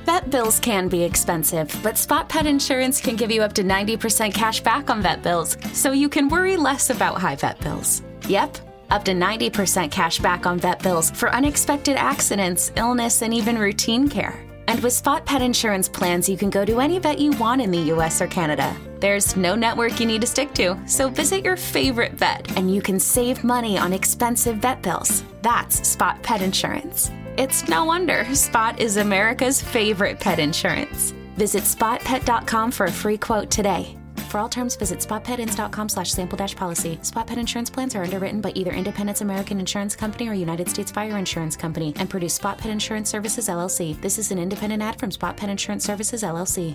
Vet bills can be expensive, but Spot Pet Insurance can give you up to 90% cash back on vet bills, so you can worry less about high vet bills. Yep, up to 90% cash back on vet bills for unexpected accidents, illness, and even routine care. And with Spot Pet Insurance plans, you can go to any vet you want in the US or Canada. There's no network you need to stick to, so visit your favorite vet and you can save money on expensive vet bills. That's Spot Pet Insurance. It's no wonder Spot is America's favorite pet insurance. Visit spotpet.com for a free quote today. For all terms, visit spotpetins.com/sample-policy. Spot Pet Insurance plans are underwritten by either Independence American Insurance Company or United States Fire Insurance Company and produce Spot Pet Insurance Services, LLC. This is an independent ad from Spot Pet Insurance Services, LLC.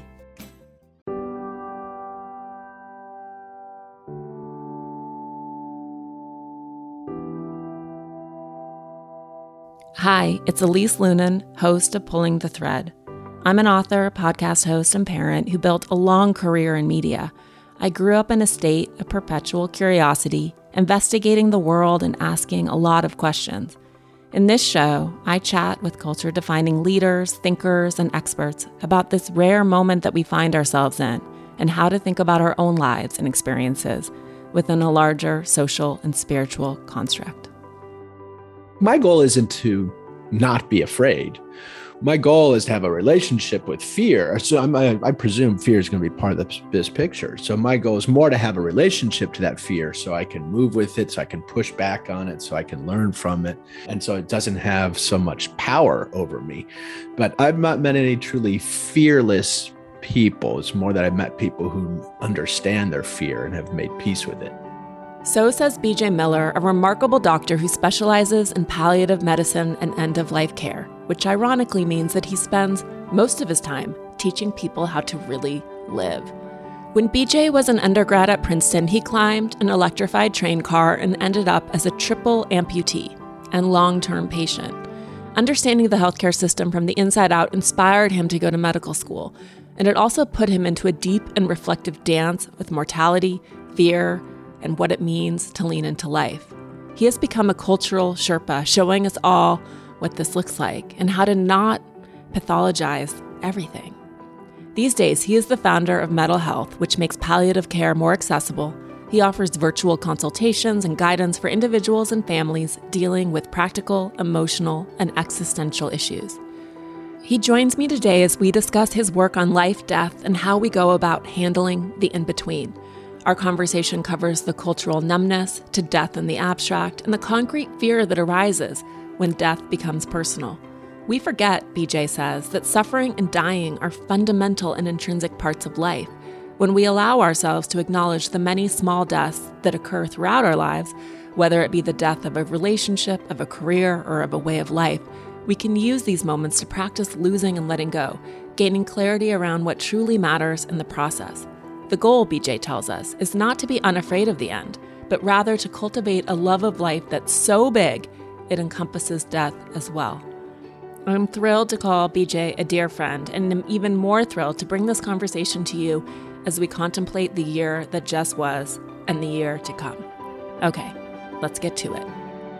Hi, it's Elise Lunan, host of Pulling the Thread. I'm an author, podcast host, and parent who built a long career in media. I grew up in a state of perpetual curiosity, investigating the world and asking a lot of questions. In this show, I chat with culture-defining leaders, thinkers, and experts about this rare moment that we find ourselves in and how to think about our own lives and experiences within a larger social and spiritual construct. My goal isn't to not be afraid. My goal is to have a relationship with fear. So I presume fear is going to be part of this picture. So my goal is more to have a relationship to that fear so I can move with it, so I can push back on it, so I can learn from it. And so it doesn't have so much power over me. But I've not met any truly fearless people. It's more that I've met people who understand their fear and have made peace with it. So says BJ Miller, a remarkable doctor who specializes in palliative medicine and end-of-life care, which ironically means that he spends most of his time teaching people how to really live. When BJ was an undergrad at Princeton, he climbed an electrified train car and ended up as a triple amputee and long-term patient. Understanding the healthcare system from the inside out inspired him to go to medical school, and it also put him into a deep and reflective dance with mortality, fear, and what it means to lean into life. He has become a cultural Sherpa, showing us all what this looks like and how to not pathologize everything. These days, he is the founder of Metal Health, which makes palliative care more accessible. He offers virtual consultations and guidance for individuals and families dealing with practical, emotional, and existential issues. He joins me today as we discuss his work on life, death, and how we go about handling the in-between. Our conversation covers the cultural numbness to death in the abstract and the concrete fear that arises when death becomes personal. We forget, BJ says, that suffering and dying are fundamental and intrinsic parts of life. When we allow ourselves to acknowledge the many small deaths that occur throughout our lives, whether it be the death of a relationship, of a career, or of a way of life, we can use these moments to practice losing and letting go, gaining clarity around what truly matters in the process. The goal, BJ tells us, is not to be unafraid of the end, but rather to cultivate a love of life that's so big it encompasses death as well. I'm thrilled to call BJ a dear friend, and am even more thrilled to bring this conversation to you as we contemplate the year that just was and the year to come. Okay, let's get to it.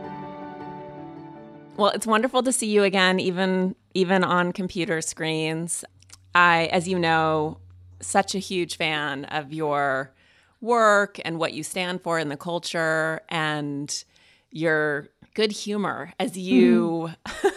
Well, it's wonderful to see you again, even on computer screens. I, as you know, such a huge fan of your work and what you stand for in the culture and your good humor as you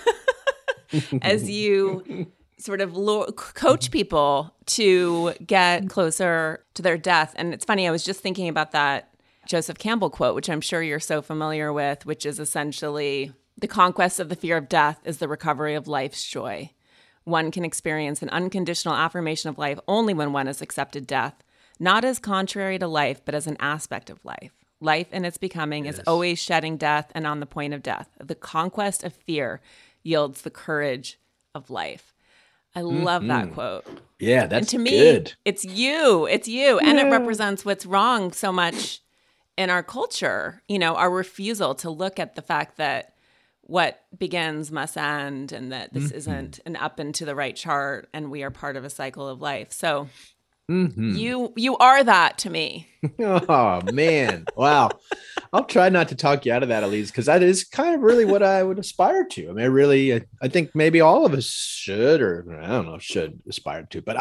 as you sort of coach people to get closer to their death. And it's funny, I was just thinking about that Joseph Campbell quote, which I'm sure you're so familiar with, which is essentially, the conquest of the fear of death is the recovery of life's joy. One can experience an unconditional affirmation of life only when one has accepted death, not as contrary to life, but as an aspect of life. Life in its becoming is always shedding death and on the point of death. The conquest of fear yields the courage of life. I love that quote. Yeah, that's and to me, good. It's you. And it represents what's wrong so much in our culture, our refusal to look at the fact that what begins must end, and that this isn't an up and to the right chart, and we are part of a cycle of life. So You are that to me. Oh man. Wow. I'll try not to talk you out of that, Elise, because that is kind of really what I would aspire to. I mean, I think maybe all of us should, or I don't know, should aspire to. But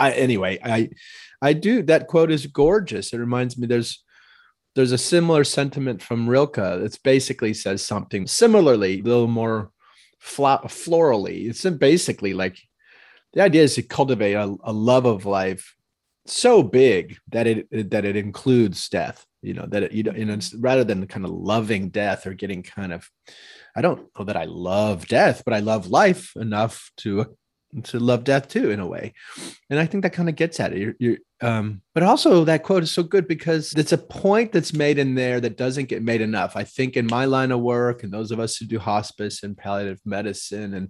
I do. That quote is gorgeous. It reminds me there's a similar sentiment from Rilke. It's basically says something similarly, a little more florally. It's basically like the idea is to cultivate a love of life so big that it includes death, rather than kind of loving death or getting kind of, I don't know that I love death, but I love life enough to love death too, in a way. And I think that kind of gets at it. But also that quote is so good because it's a point that's made in there that doesn't get made enough. I think in my line of work, and those of us who do hospice and palliative medicine,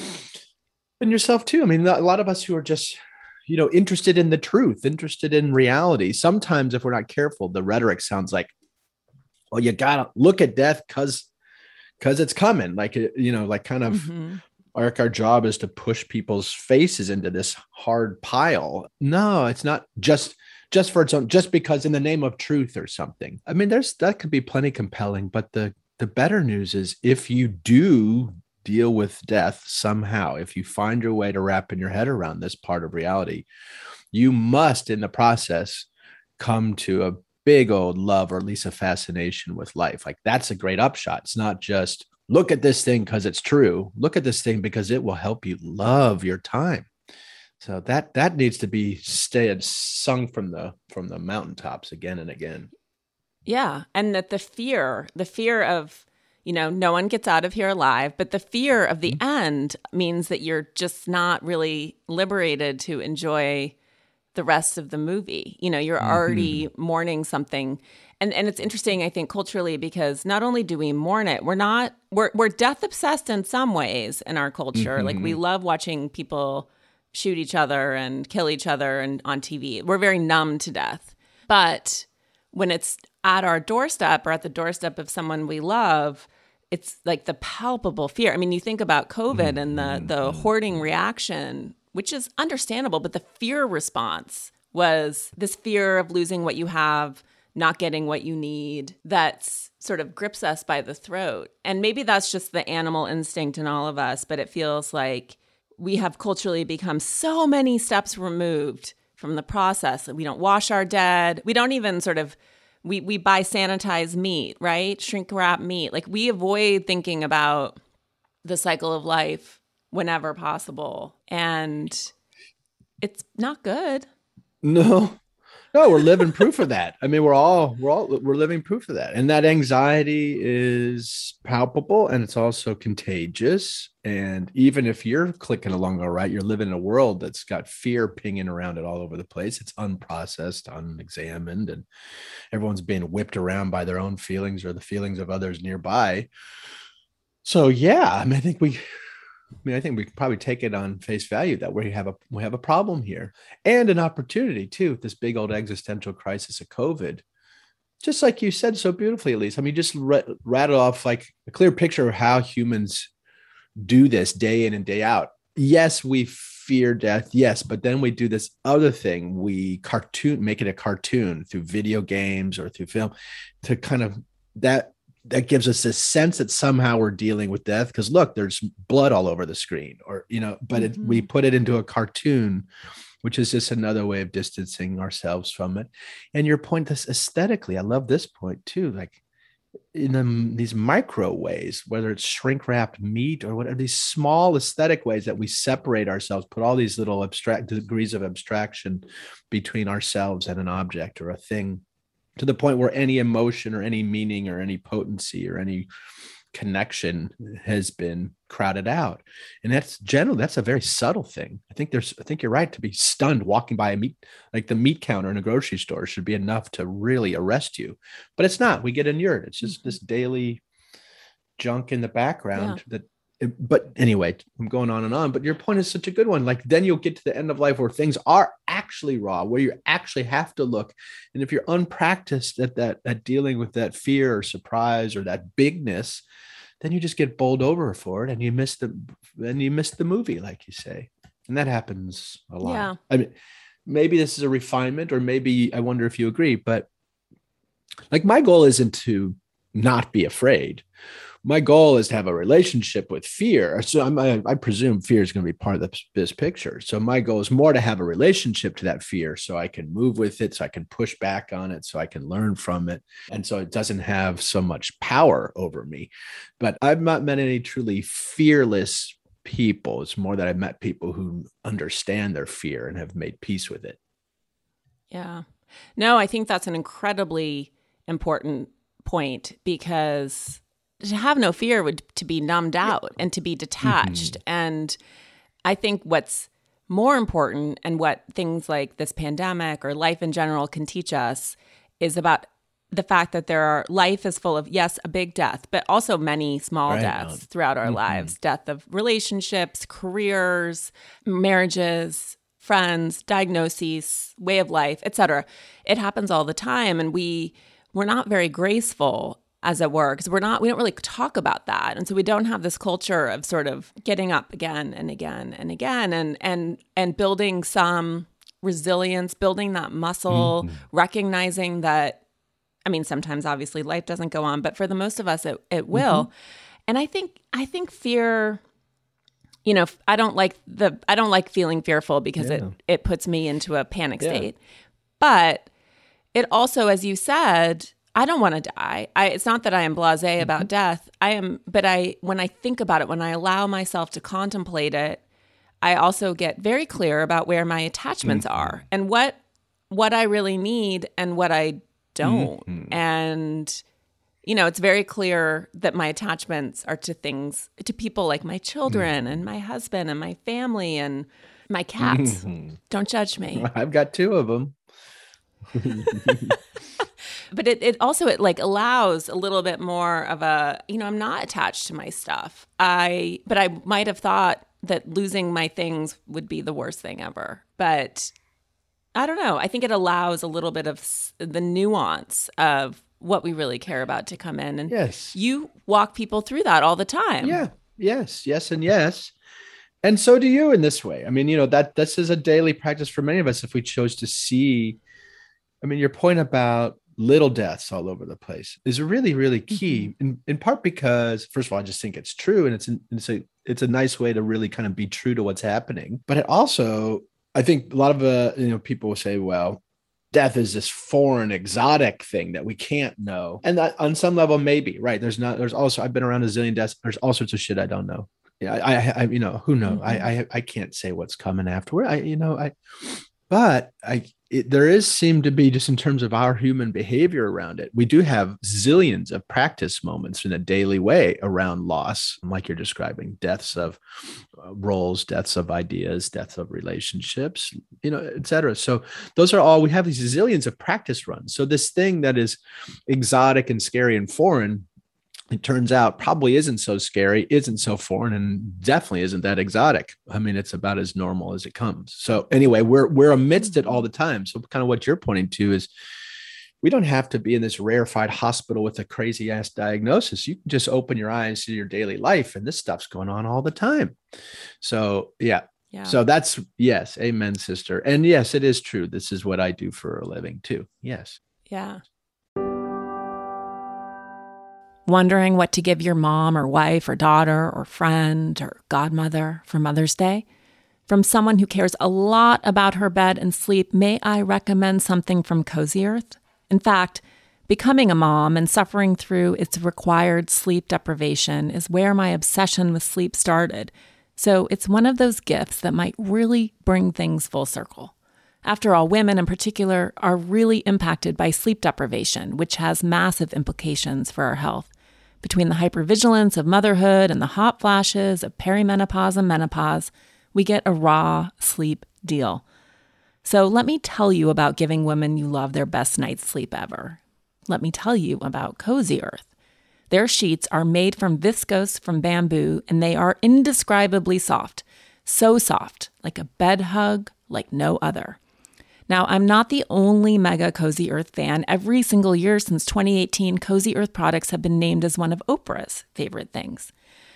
and yourself too. I mean, a lot of us who are just, interested in the truth, interested in reality. Sometimes if we're not careful, the rhetoric sounds like, well, you got to look at death because it's coming. Like, like kind of our job is to push people's faces into this hard pile. No, it's not just for its own, just because in the name of truth or something. I mean, that could be plenty compelling, but the better news is if you do deal with death somehow, if you find your way to wrapping your head around this part of reality, you must in the process come to a big old love, or at least a fascination with life. Like, that's a great upshot. It's not just look at this thing because it's true. Look at this thing because it will help you love your time. So that needs to be sung from the mountaintops again and again. Yeah. And that the fear of, no one gets out of here alive, but the fear of the end means that you're just not really liberated to enjoy the rest of the movie. You're already mourning something. And it's interesting, I think, culturally, because not only do we mourn it, we're death obsessed in some ways in our culture. Like, we love watching people shoot each other and kill each other and on TV. We're very numb to death. But when it's at our doorstep or at the doorstep of someone we love, it's like the palpable fear. I mean, you think about COVID and the hoarding reaction, which is understandable, but the fear response was this fear of losing what you have, not getting what you need, that's sort of grips us by the throat. And maybe that's just the animal instinct in all of us, but it feels like we have culturally become so many steps removed from the process. We don't wash our dead. We don't even we buy sanitized meat, right? Shrink wrap meat. Like, we avoid thinking about the cycle of life whenever possible. And it's not good. No, we're living proof of that. I mean, we're living proof of that. And that anxiety is palpable, and it's also contagious. And even if you're clicking along all right, you're living in a world that's got fear pinging around it all over the place. It's unprocessed, unexamined, and everyone's being whipped around by their own feelings or the feelings of others nearby. So yeah, I mean, I think we can probably take it on face value that we have a problem here, and an opportunity too. This big old existential crisis of COVID, just like you said so beautifully, Elise. I mean, just rattle off like a clear picture of how humans do this day in and day out. Yes, we fear death. Yes, but then we do this other thing. We make it a cartoon through video games or through film, to kind of that gives us this sense that somehow we're dealing with death because look, there's blood all over the screen, or but we put it into a cartoon, which is just another way of distancing ourselves from it. And your point, this aesthetically, I love this point too, like in these micro ways, whether it's shrink wrapped meat or whatever, these small aesthetic ways that we separate ourselves, put all these little abstract degrees of abstraction between ourselves and an object or a thing, to the point where any emotion or any meaning or any potency or any connection has been crowded out. And that's a very subtle thing. I think you're right to be stunned walking by a meat, like the meat counter in a grocery store should be enough to really arrest you, but it's not. We get inured. It's just this daily junk in the background but anyway, I'm going on and on, but your point is such a good one. Like, then you'll get to the end of life where things are actually raw, where you actually have to look. And if you're unpracticed at dealing with that fear or surprise or that bigness, then you just get bowled over for it and you miss the movie, like you say. And that happens a lot. Yeah. I mean, maybe this is a refinement, or maybe I wonder if you agree, but like my goal isn't to not be afraid. My goal is to have a relationship with fear. So I presume fear is going to be part of this picture. So my goal is more to have a relationship to that fear so I can move with it, so I can push back on it, so I can learn from it. And so it doesn't have so much power over me. But I've not met any truly fearless people. It's more that I've met people who understand their fear and have made peace with it. Yeah. No, I think that's an incredibly important point, because to have no fear would to be numbed out and to be detached. Mm-hmm. And I think what's more important, and what things like this pandemic or life in general can teach us, is about the fact that life is full of, yes, a big death, but also many small deaths throughout our lives. Death of relationships, careers, marriages, friends, diagnoses, way of life, etc. It happens all the time, and we're not very graceful, as it were, because we don't really talk about that. And so we don't have this culture of sort of getting up again and again and again, and building some resilience, building that muscle, recognizing that, I mean, sometimes obviously life doesn't go on, but for the most of us, it will. And I think fear, I don't like feeling fearful, because it puts me into a panic state. But it also, as you said, I don't want to die. It's not that I am blasé about death. When I think about it, when I allow myself to contemplate it, I also get very clear about where my attachments are, and what I really need and what I don't. And, it's very clear that my attachments are to people like my children and my husband and my family and my cats. Don't judge me. I've got 2 of them. But it also allows a little bit more of a, I'm not attached to my stuff. But I might have thought that losing my things would be the worst thing ever. But I don't know. I think it allows a little bit of the nuance of what we really care about to come in. And yes, you walk people through that all the time. Yeah. Yes. And yes. And so do you in this way. I mean, that this is a daily practice for many of us if we chose to see. I mean, your point about little deaths all over the place is really, really key, in part because, first of all, I just think it's true, and it's a nice way to really kind of be true to what's happening. But it also, I think a lot of people will say, well, death is this foreign, exotic thing that we can't know, and that on some level, maybe right. There's also, I've been around a zillion deaths. There's all sorts of shit I don't know. Yeah, I who knows? I can't say what's coming afterward. There seem to be, just in terms of our human behavior around it, we do have zillions of practice moments in a daily way around loss, like you're describing, deaths of roles, deaths of ideas, deaths of relationships, et cetera. So those are all, we have these zillions of practice runs. So this thing that is exotic and scary and foreign, it turns out probably isn't so scary, isn't so foreign, and definitely isn't that exotic. I mean, it's about as normal as it comes. So anyway, we're amidst it all the time. So kind of what you're pointing to is we don't have to be in this rarefied hospital with a crazy ass diagnosis. You can just open your eyes to your daily life, and this stuff's going on all the time. So yeah. So that's, yes. Amen, sister. And yes, it is true. This is what I do for a living too. Yes. Yeah. Wondering what to give your mom or wife or daughter or friend or godmother for Mother's Day? From someone who cares a lot about her bed and sleep, may I recommend something from Cozy Earth? In fact, becoming a mom and suffering through its required sleep deprivation is where my obsession with sleep started. So it's one of those gifts that might really bring things full circle. After all, women in particular are really impacted by sleep deprivation, which has massive implications for our health. Between the hypervigilance of motherhood and the hot flashes of perimenopause and menopause, we get a raw sleep deal. So let me tell you about giving women you love their best night's sleep ever. Let me tell you about Cozy Earth. Their sheets are made from viscose from bamboo, and they are indescribably soft. So soft, like a bed hug, like no other. Now, I'm not the only mega Cozy Earth fan. Every single year since 2018, Cozy Earth products have been named as one of Oprah's favorite things.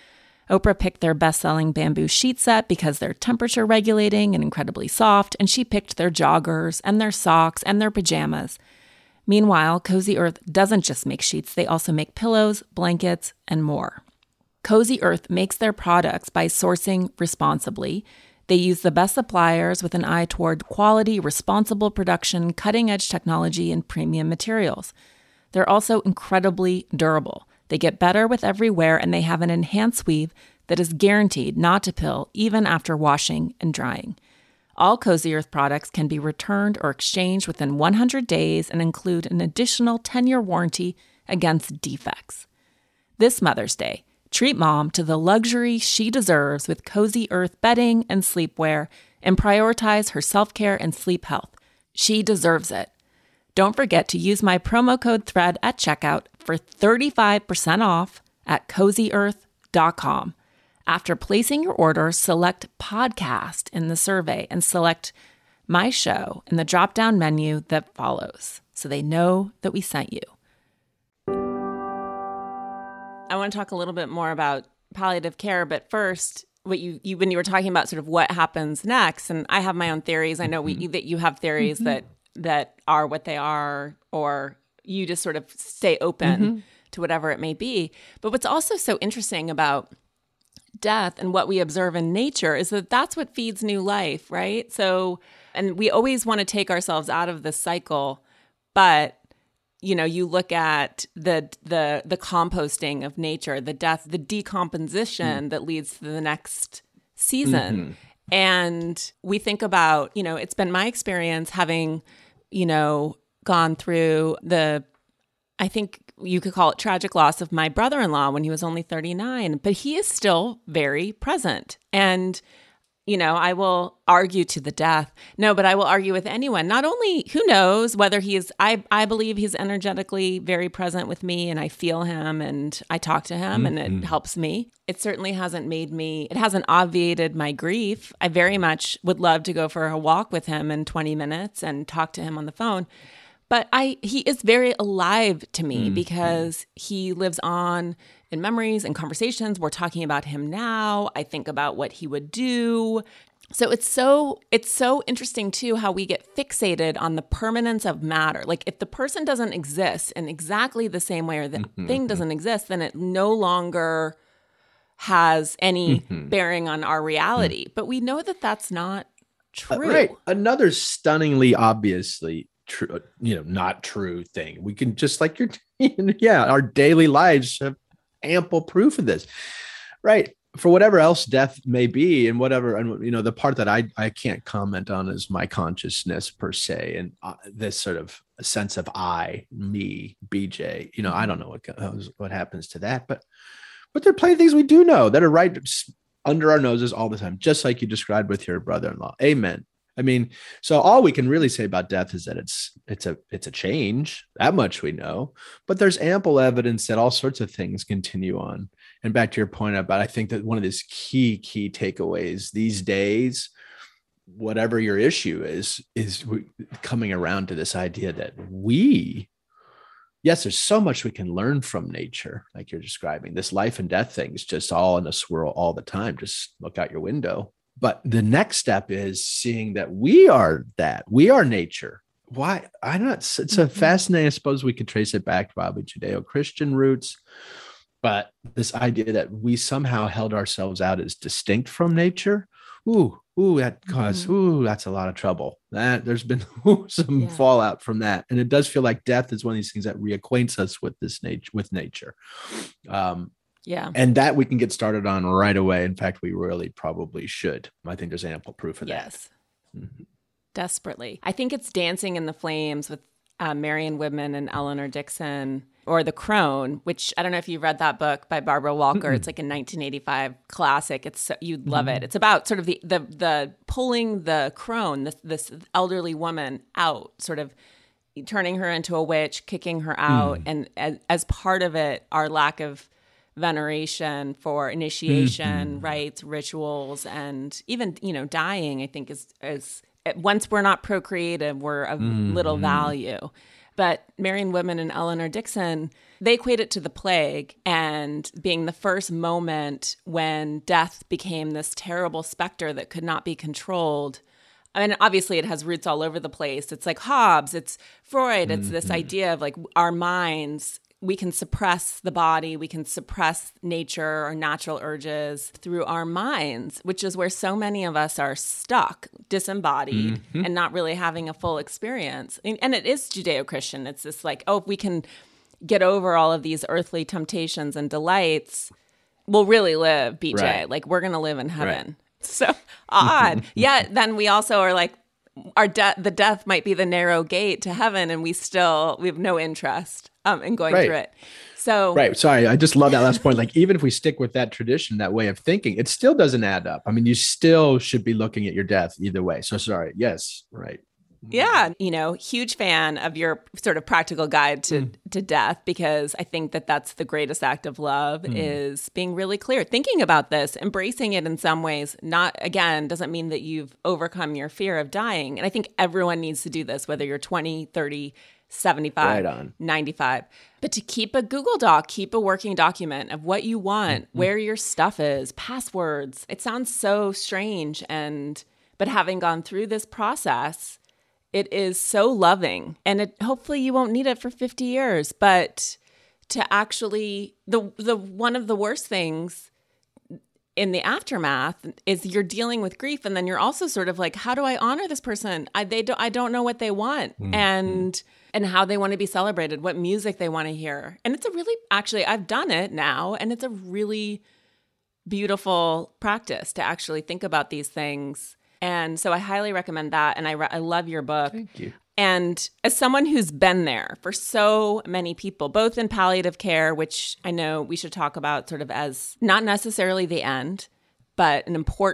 Oprah picked their best-selling bamboo sheet set because they're temperature regulating and incredibly soft, and she picked their joggers and their socks and their pajamas. Meanwhile, Cozy Earth doesn't just make sheets, they also make pillows, blankets, and more. Cozy Earth makes their products by sourcing responsibly. They use the best suppliers with an eye toward quality, responsible production, cutting-edge technology, and premium materials. They're also incredibly durable. They get better with every wear, and they have an enhanced weave that is guaranteed not to pill even after washing and drying. All Cozy Earth products can be returned or exchanged within 100 days and include an additional 10-year warranty against defects. This Mother's Day, treat mom to the luxury she deserves with Cozy Earth bedding and sleepwear, and prioritize her self-care and sleep health. She deserves it. Don't forget to use my promo code THREAD at checkout for 35% off at CozyEarth.com. After placing your order, select podcast in the survey and select my show in the drop-down menu that follows so they know that we sent you. I want to talk a little bit more about palliative care, but first, what you when you were talking about sort of what happens next, and I have my own theories. I know that you have theories that are what they are, or you just sort of stay open to whatever it may be. But what's also so interesting about death and what we observe in nature is that that's what feeds new life, right? So, and we always want to take ourselves out of the cycle, but you look at the composting of nature, the death, the decomposition that leads to the next season. And we think about, it's been my experience having, gone through I think you could call it tragic loss of my brother-in-law when he was only 39, but he is still very present. And I will argue to the death. No, but I will argue with anyone. Not only, who knows whether he is, I believe he's energetically very present with me, and I feel him and I talk to him and it helps me. It certainly hasn't it hasn't obviated my grief. I very much would love to go for a walk with him in 20 minutes and talk to him on the phone. But he is very alive to me because he lives on in memories and conversations. We're talking about him now. I think about what he would do. So it's so interesting too how we get fixated on the permanence of matter. Like if the person doesn't exist in exactly the same way, or the thing doesn't exist, then it no longer has any bearing on our reality. But we know that that's not true. Right. Another stunningly obviously true, not true thing. We can just like our daily lives have ample proof of this, right? For whatever else death may be, and whatever, and the part that I can't comment on is my consciousness per se, and this sort of a sense of I, me, BJ. I don't know what happens to that, but there are plenty of things we do know that are right under our noses all the time, just like you described with your brother-in-law. Amen. I mean, so all we can really say about death is that it's a change. That much we know, but there's ample evidence that all sorts of things continue on. And back to your point about, I think that one of these key takeaways these days, whatever your issue is coming around to this idea that yes, there's so much we can learn from nature, like you're describing. This life and death thing is just all in a swirl all the time. Just look out your window. But the next step is seeing that we are nature. Why? I'm not, it's a fascinating, I suppose we could trace it back to probably Judeo-Christian roots, but this idea that we somehow held ourselves out as distinct from nature. That's a lot of trouble. That there's been some fallout from that. And it does feel like death is one of these things that reacquaints us with nature. Yeah. And that we can get started on right away. In fact, we really probably should. I think there's ample proof of that. Yes. Desperately. I think it's Dancing in the Flames with Marion Woodman and Eleanor Dixon, or The Crone, which I don't know if you've read that book by Barbara Walker. It's like a 1985 classic. You'd love it. It's about sort of the pulling the crone, this elderly woman out, sort of turning her into a witch, kicking her out. And as part of it, our lack of veneration for initiation, rites, rituals, and even, dying, I think is once we're not procreative, we're of little value. But Marion Woodman and Eleanor Dixon, they equate it to the plague and being the first moment when death became this terrible specter that could not be controlled. I mean, obviously it has roots all over the place. It's like Hobbes, it's Freud, it's this idea of like our minds, we can suppress the body, we can suppress nature or natural urges through our minds, which is where so many of us are stuck, disembodied, and not really having a full experience. And it is Judeo-Christian. It's this like, oh, if we can get over all of these earthly temptations and delights, we'll really live, BJ. Right. Like we're going to live in heaven. Right. So odd. Yet then we also are like, the death might be the narrow gate to heaven, and we have no interest in going through it. So right. Sorry, I just love that last point. Like even if we stick with that tradition, that way of thinking, it still doesn't add up. I mean, you still should be looking at your death either way. So sorry. Yes. Right. Yeah, huge fan of your sort of practical guide to death, because I think that that's the greatest act of love is being really clear, thinking about this, embracing it in some ways. Not, again, doesn't mean that you've overcome your fear of dying. And I think everyone needs to do this, whether you're 20, 30, 75, Right on. 95. But to keep a Google Doc, keep a working document of what you want, where your stuff is, passwords. It sounds so strange, but having gone through this process, it is so loving, and hopefully you won't need it for 50 years. But to actually, the one of the worst things in the aftermath is you're dealing with grief, and then you're also sort of like, how do I honor this person? I don't know what they want, and how they want to be celebrated, what music they want to hear. And it's actually, I've done it now, and it's a really beautiful practice to actually think about these things. And so I highly recommend that. And I love your book. Thank you. And as someone who's been there for so many people, both in palliative care, which I know we should talk about sort of as not necessarily the end, but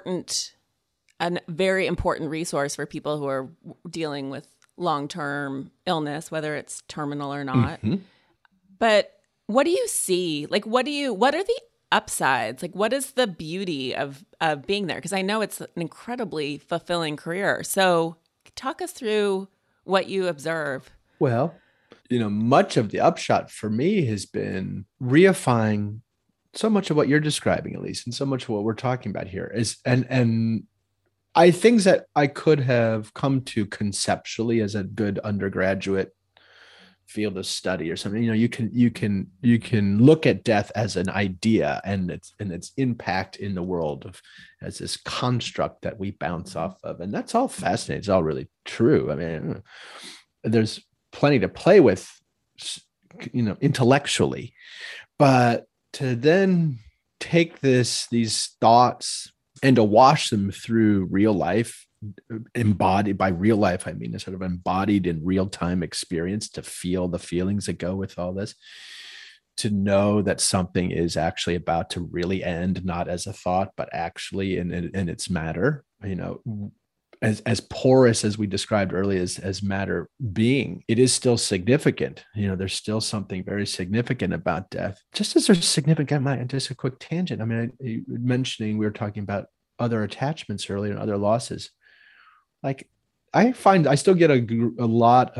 a very important resource for people who are dealing with long-term illness, whether it's terminal or not. But what do you see? Like, what are the upsides? Like, what is the beauty of being there? Because I know it's an incredibly fulfilling career. So talk us through what you observe. Well, much of the upshot for me has been reifying so much of what you're describing, at least, and so much of what we're talking about here is, and things that I could have come to conceptually as a good undergraduate field of study or something. You can look at death as an idea and its impact in the world as this construct that we bounce off of, and that's all fascinating. It's all really true. I mean, there's plenty to play with, intellectually, but to then take these thoughts and to wash them through real life. Embodied by real life, I mean, a sort of embodied in real-time experience, to feel the feelings that go with all this, to know that something is actually about to really end, not as a thought, but actually in its matter, as porous as we described earlier as matter being, it is still significant. There's still something very significant about death, just as there's significant. Just a quick tangent. I mean, we were talking about other attachments earlier and other losses. Like, I find I still get glean a lot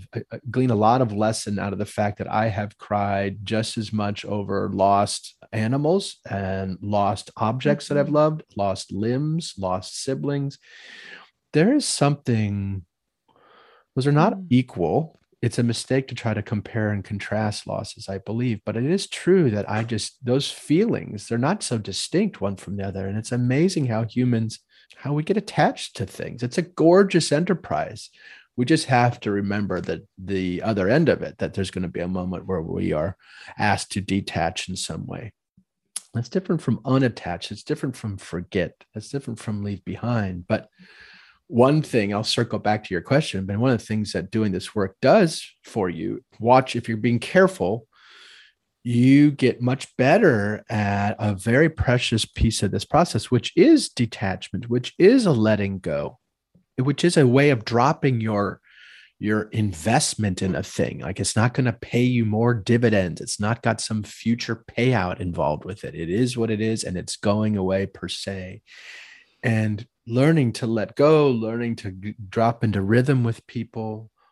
of lesson out of the fact that I have cried just as much over lost animals and lost objects that I've loved, lost limbs, lost siblings. There is something, those are not equal. It's a mistake to try to compare and contrast losses, I believe, but it is true that those feelings, they're not so distinct one from the other. And it's amazing how we get attached to things. It's a gorgeous enterprise. We just have to remember that the other end of it, that there's going to be a moment where we are asked to detach in some way. That's different from unattached. It's different from forget. That's different from leave behind. But one thing, I'll circle back to your question, but one of the things that doing this work does for you, if you're being careful, you get much better at a very precious piece of this process, which is detachment, which is a letting go, which is a way of dropping your investment in a thing. Like, it's not going to pay you more dividends. It's not got some future payout involved with it. It is what it is, and it's going away per se. And learning to let go, learning to drop into rhythm with people,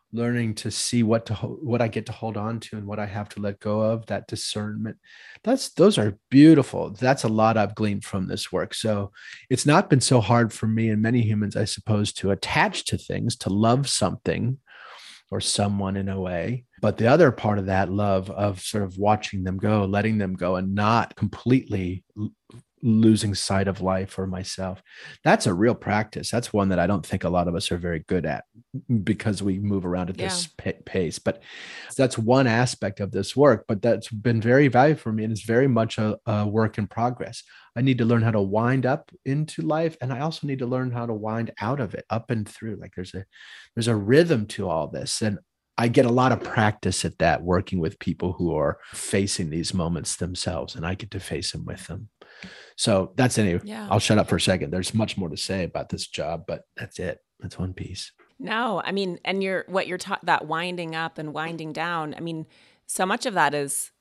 learning to see what I get to hold on to and what I have to let go of, that discernment. Those are beautiful. That's a lot I've gleaned from this work. So it's not been so hard for me and many humans, I suppose, to attach to things, to love something or someone in a way. But the other part of that love of sort of watching them go, letting them go, and not completely losing sight of life or myself. That's a real practice. That's one that I don't think a lot of us are very good at because we move around at this pace. But that's one aspect of this work, but that's been very valuable for me. And it's very much a work in progress. I need to learn how to wind up into life. And I also need to learn how to wind out of it, up and through. Like there's a rhythm to all this. And I get a lot of practice at that, working with people who are facing these moments themselves, and I get to face them with them. So that's anyway. Yeah. I'll shut up for a second. There's much more to say about this job, but that's it. That's one piece. No, I mean, and that winding up and winding down. I mean, so much of that is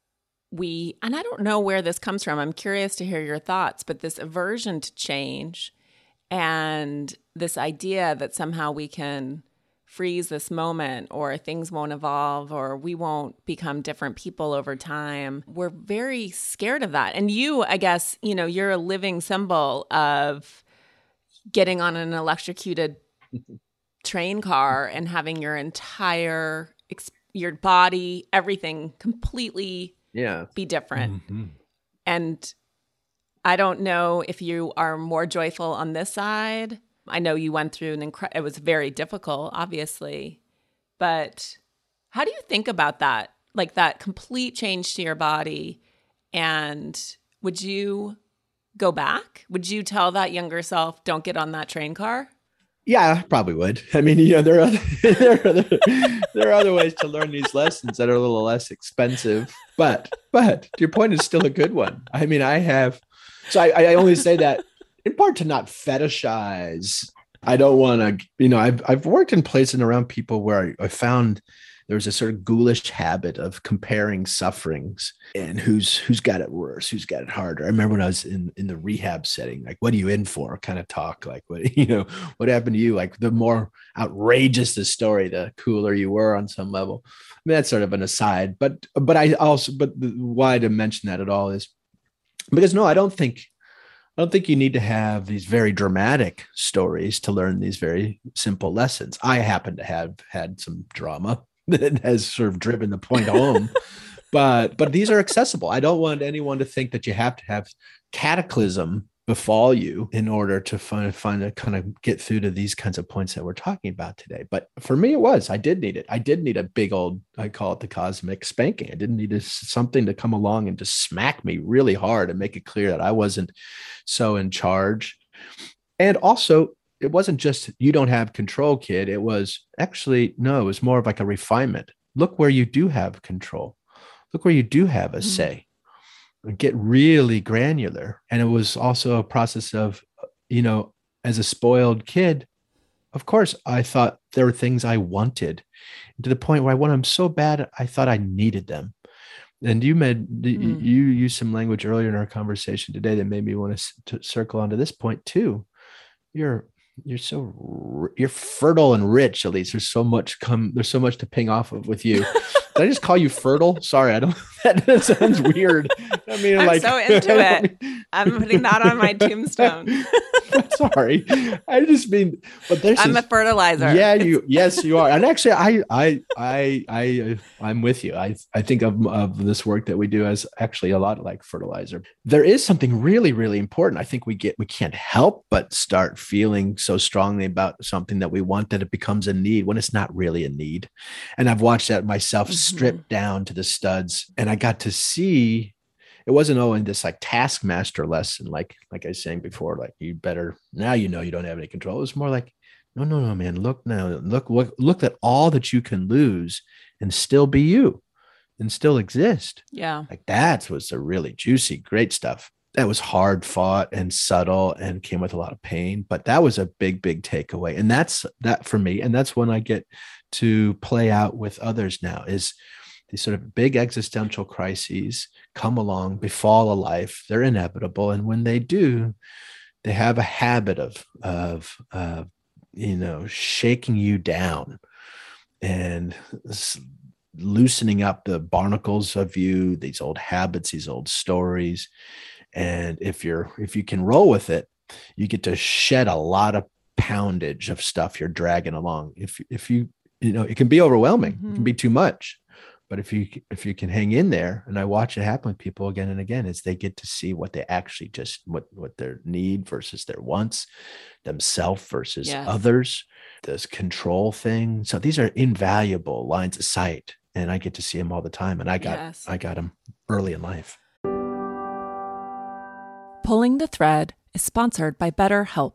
and I don't know where this comes from. I'm curious to hear your thoughts, but this aversion to change and this idea that somehow we can freeze this moment, or things won't evolve, or we won't become different people over time. We're very scared of that. And you, I guess, you're a living symbol of getting on an electrocuted train car and having your entire, your body, everything completely be different. Mm-hmm. And I don't know if you are more joyful on this side. I know you went through it was very difficult, obviously, but how do you think about that? Like that complete change to your body, and would you go back? Would you tell that younger self, don't get on that train car? Yeah, I probably would. I mean, there are other ways to learn these lessons that are a little less expensive, but your point is still a good one. I mean, I only say that in part to not fetishize. I don't want to, I've worked in places around people where I found there was a sort of ghoulish habit of comparing sufferings and who's got it worse, who's got it harder. I remember when I was in the rehab setting, like, what are you in for? Kind of talk like, what happened to you? Like, the more outrageous the story, the cooler you were on some level. I mean, that's sort of an aside, but why to mention that at all is because I don't think you need to have these very dramatic stories to learn these very simple lessons. I happen to have had some drama that has sort of driven the point home, but these are accessible. I don't want anyone to think that you have to have cataclysm befall you in order to find a kind of get through to these kinds of points that we're talking about today. But for me, I did need it. I did need a big old, I call it the cosmic spanking. I didn't need something to come along and just smack me really hard and make it clear that I wasn't so in charge. And also, it wasn't just, you don't have control, kid. It was actually, no, it was more of like a refinement. Look where you do have control. Look where you do have a say. Get really granular. And it was also a process of, as a spoiled kid, of course, I thought there were things I wanted, to the point where I wanted them so bad, I thought I needed them. And you used some language earlier in our conversation today that made me want to circle onto this point too. You're fertile and rich, at least. There's so much to ping off of with you. Did I just call you fertile? Sorry, I don't. That sounds weird. I mean, I'm so into it. I'm putting that on my tombstone. Sorry, I just mean, but I'm a fertilizer. Yeah, yes, you are. And actually, I'm with you. I think of this work that we do as actually a lot like fertilizer. There is something really, really important. I think we can't help but start feeling so strongly about something that we want that it becomes a need when it's not really a need. And I've watched that myself stripped down to the studs, and I got to see. It wasn't in this like taskmaster lesson, like I was saying before, like you better now you don't have any control. It was more like, no, man, look at all that you can lose and still be you and still exist. Yeah. Like that was the really juicy, great stuff. That was hard fought and subtle and came with a lot of pain, but that was a big, big takeaway. And that's that for me. And that's when I get to play out with others now is these sort of big existential crises come along, befall a life. They're inevitable. And when they do, they have a habit of shaking you down and loosening up the barnacles of you, these old habits, these old stories. And if you can roll with it, you get to shed a lot of poundage of stuff you're dragging along. If you it can be overwhelming. It can be too much. But if you can hang in there, and I watch it happen with people again and again, is they get to see what they actually what their need versus their wants, themselves versus others, this control thing. So these are invaluable lines of sight, and I get to see them all the time. And I got them early in life. Pulling the Thread is sponsored by BetterHelp.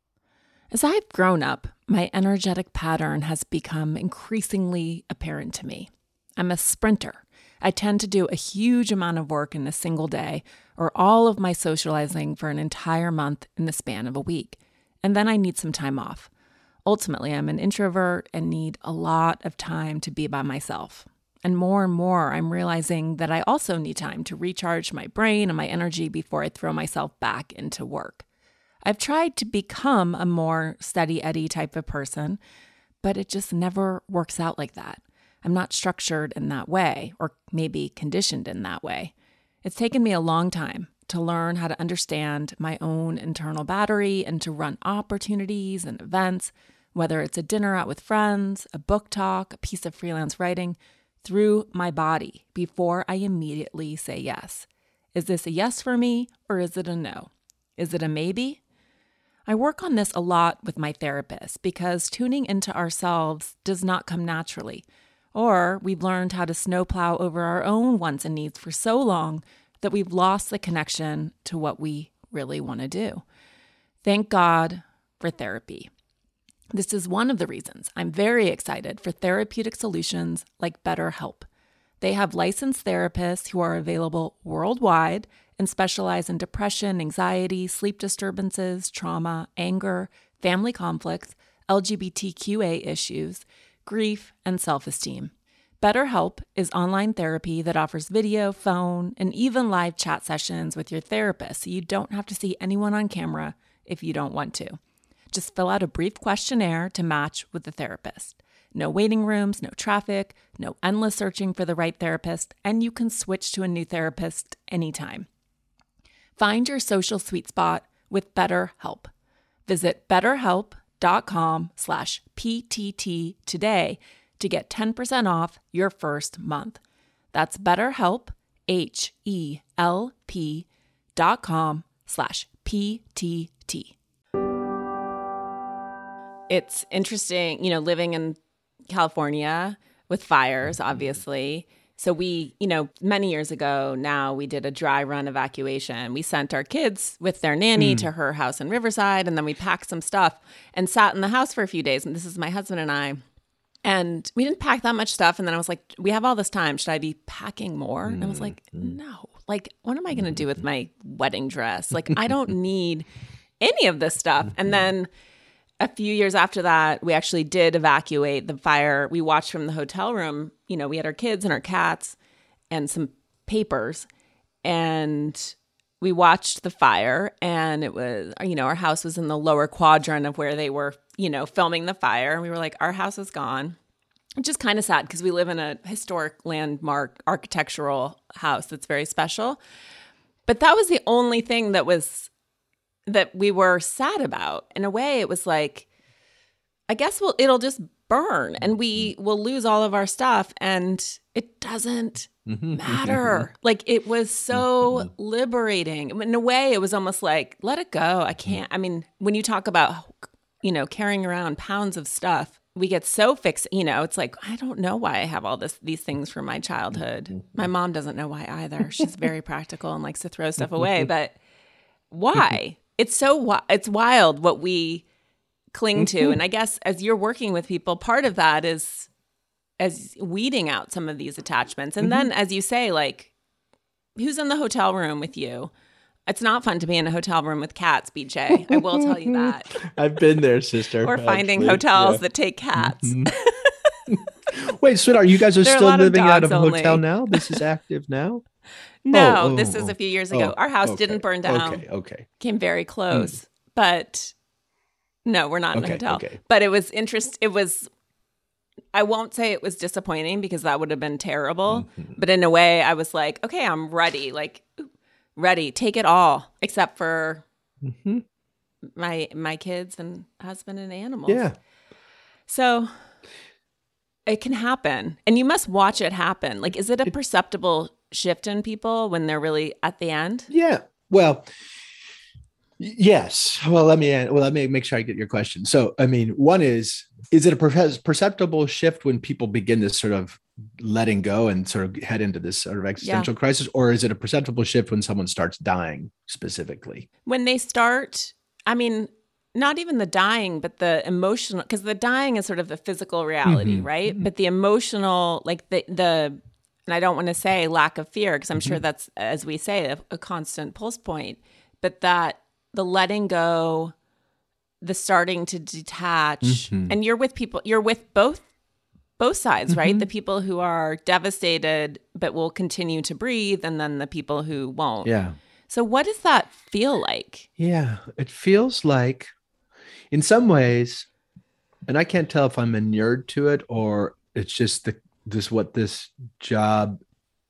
As I've grown up, my energetic pattern has become increasingly apparent to me. I'm a sprinter. I tend to do a huge amount of work in a single day, or all of my socializing for an entire month in the span of a week. And then I need some time off. Ultimately, I'm an introvert and need a lot of time to be by myself. And more, I'm realizing that I also need time to recharge my brain and my energy before I throw myself back into work. I've tried to become a more steady Eddie type of person, but it just never works out like that. I'm not structured in that way, or maybe conditioned in that way. It's taken me a long time to learn how to understand my own internal battery and to run opportunities and events, whether it's a dinner out with friends, a book talk, a piece of freelance writing, through my body before I immediately say yes. Is this a yes for me, or is it a no? Is it a maybe? I work on this a lot with my therapist because tuning into ourselves does not come naturally. Or we've learned how to snowplow over our own wants and needs for so long that we've lost the connection to what we really want to do. Thank God for therapy. This is one of the reasons I'm very excited for therapeutic solutions like BetterHelp. They have licensed therapists who are available worldwide and specialize in depression, anxiety, sleep disturbances, trauma, anger, family conflicts, LGBTQA issues, grief, and self-esteem. BetterHelp is online therapy that offers video, phone, and even live chat sessions with your therapist, so you don't have to see anyone on camera if you don't want to. Just fill out a brief questionnaire to match with the therapist. No waiting rooms, no traffic, no endless searching for the right therapist, and you can switch to a new therapist anytime. Find your social sweet spot with BetterHelp. Visit betterhelp.com/PTT today to get 10% off your first month. That's BetterHelp, HELP.com/PTT. It's interesting, living in California with fires, obviously. So we, many years ago now, we did a dry run evacuation. We sent our kids with their nanny to her house in Riverside, and then we packed some stuff and sat in the house for a few days. And this is my husband and I. And we didn't pack that much stuff. And then I was like, we have all this time. Should I be packing more? And I was like, no. Like, what am I going to do with my wedding dress? Like, I don't need any of this stuff. And then a few years after that, we actually did evacuate the fire. We watched from the hotel room. We had our kids and our cats and some papers. And we watched the fire. And it was, our house was in the lower quadrant of where they were, filming the fire. And we were like, our house is gone. Which is kind of sad because we live in a historic landmark architectural house that's very special. But that was the only thing that we were sad about. In a way, it was like, I guess it'll just burn and we will lose all of our stuff and it doesn't matter. Like, it was so liberating. In a way, it was almost like, let it go. I can't. I mean, when you talk about, carrying around pounds of stuff, we get so fixed. It's like, I don't know why I have all these things from my childhood. My mom doesn't know why either. She's very practical and likes to throw stuff away. But why? It's wild what we cling to. And I guess as you're working with people, part of that is as weeding out some of these attachments. And then, as you say, like, who's in the hotel room with you? It's not fun to be in a hotel room with cats, BJ. I will tell you that. I've been there, sister. Or finding hotels that take cats. Wait, sweetheart, you guys are still living out of a hotel now? This is active now? No, this is a few years ago. Our house didn't burn down. Okay. Came very close. But no, we're not in a hotel. Okay. But it was I won't say it was disappointing because that would have been terrible. But in a way, I was like, okay, I'm ready. Like, ready. Take it all except for my kids and husband and animals. Yeah. So it can happen. And you must watch it happen. Like, is it a perceptible shift in people when they're really at the end? Yeah. Well, yes. Well, let me make sure I get your question. So, I mean, one is it a perceptible shift when people begin this sort of letting go and sort of head into this sort of existential crisis? Or is it a perceptible shift when someone starts dying specifically? When they start, I mean, not even the dying, but the emotional, because the dying is sort of the physical reality, right? But the emotional, like the, and I don't want to say lack of fear, because I'm sure that's, as we say, a constant pulse point, but that the letting go, the starting to detach, and you're with people, you're with both sides, right? The people who are devastated but will continue to breathe, and then the people who won't. Yeah. So what does that feel like? Yeah. It feels like, in some ways, and I can't tell if I'm inured to it or it's just what this job,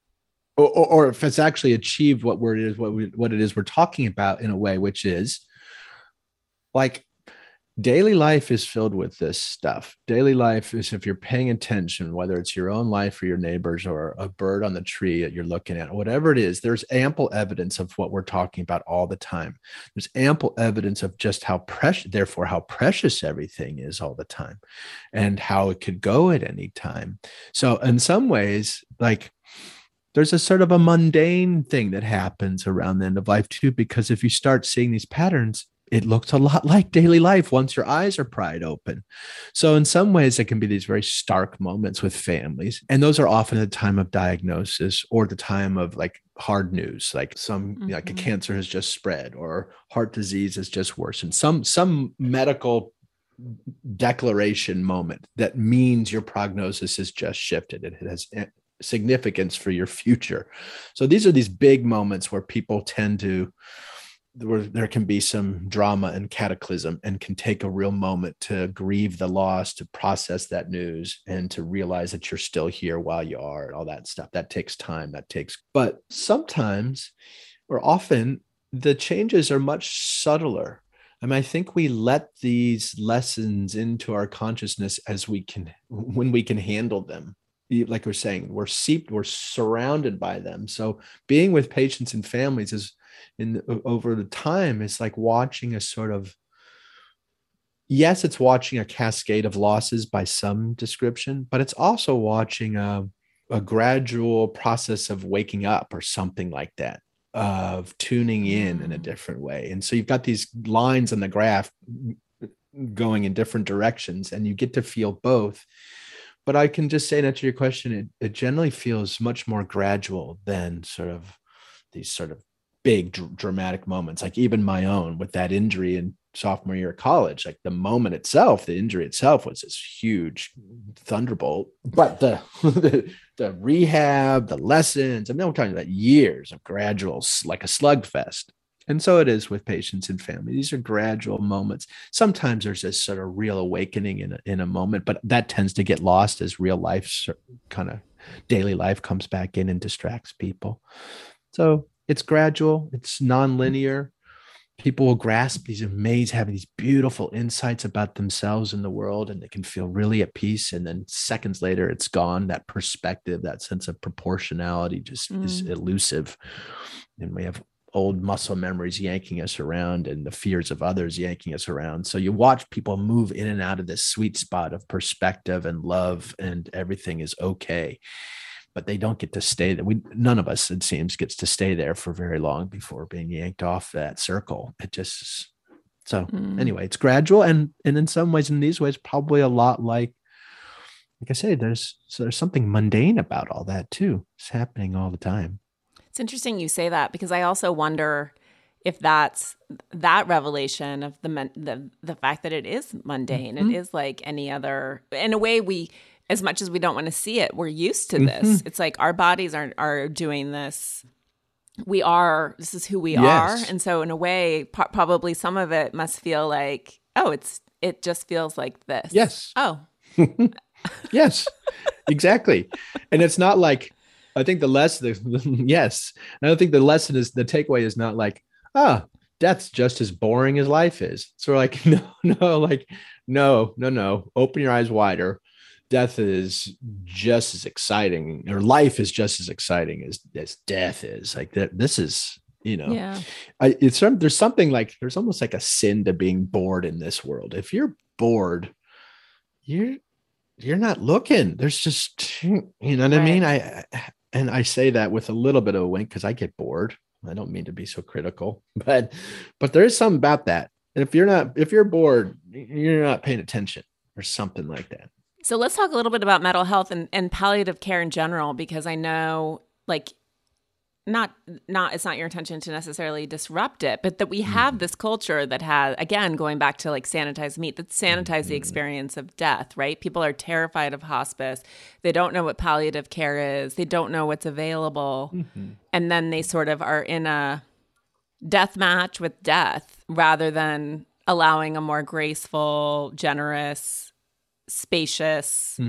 or if it's actually achieved what it is we're talking about in a way, which is like daily life is filled with this stuff. Daily life is, if you're paying attention, whether it's your own life or your neighbors or a bird on the tree that you're looking at, whatever it is, there's ample evidence of what we're talking about all the time. There's ample evidence of just how precious everything is all the time and how it could go at any time. So in some ways, like, there's a sort of a mundane thing that happens around the end of life too, because if you start seeing these patterns, it looks a lot like daily life once your eyes are pried open. So in some ways, it can be these very stark moments with families. And those are often at the time of diagnosis or the time of like hard news, like like a cancer has just spread or heart disease has just worsened. Some medical declaration moment that means your prognosis has just shifted. It has significance for your future. So these are these big moments where people tend to, where there can be some drama and cataclysm, and can take a real moment to grieve the loss, to process that news, and to realize that you're still here while you are, and all that stuff. That takes time. But sometimes, or often, the changes are much subtler. I mean, I think we let these lessons into our consciousness when we can handle them. Like we're saying, we're surrounded by them. So being with patients and families is, over the time, it's like watching a sort of, yes, it's watching a cascade of losses by some description, but it's also watching a gradual process of waking up or something like that, of tuning in a different way. And so you've got these lines on the graph going in different directions, and you get to feel both. But I can just say, to answer your question, it generally feels much more gradual than sort of these sort of big dramatic moments, like even my own with that injury in sophomore year of college. Like the moment itself, the injury itself was this huge thunderbolt, but the rehab, the lessons, I mean, we're talking about years of graduals, like a slugfest. And so it is with patients and family. These are gradual moments. Sometimes there's this sort of real awakening in a moment, but that tends to get lost as real life, kind of daily life, comes back in and distracts people. So it's gradual. It's nonlinear. People will grasp these having these beautiful insights about themselves and the world, and they can feel really at peace. And then seconds later, it's gone. That perspective, that sense of proportionality just is elusive. And we have old muscle memories yanking us around, and the fears of others yanking us around. So you watch people move in and out of this sweet spot of perspective and love, and everything is okay. But they don't get to stay there. None of us, it seems, gets to stay there for very long before being yanked off that circle. Anyway, it's gradual. And in some ways, in these ways, probably a lot like I say, there's something mundane about all that too. It's happening all the time. It's interesting you say that, because I also wonder if that's that revelation of the fact that it is mundane. It is like any other, in a way as much as we don't want to see it, we're used to this. It's like our bodies are doing this. This is who we are. And so in a way, probably some of it must feel like, it just feels like this. Yes. Oh, Yes, exactly. And it's not like, I think the lesson, yes. And I don't think the lesson is, the takeaway is not like, ah, death's just as boring as life is. So we're like, no. Open your eyes wider. Death is just as exciting, or life is just as exciting as death is. Like that, this is, Yeah. there's something like, there's almost like a sin to being bored in this world. If you're bored, you're not looking. There's just, what I mean? Right. And I say that with a little bit of a wink because I get bored. I don't mean to be so critical, but there is something about that. And if you're bored, you're not paying attention or something like that. So let's talk a little bit about mental health and palliative care in general, because I know, like, not it's not your intention to necessarily disrupt it, but that we have this culture that has, again, going back to like sanitized meat, that sanitize the experience of death, right? People are terrified of hospice. They don't know what palliative care is. They don't know what's available. And then they sort of are in a death match with death rather than allowing a more graceful, generous, spacious,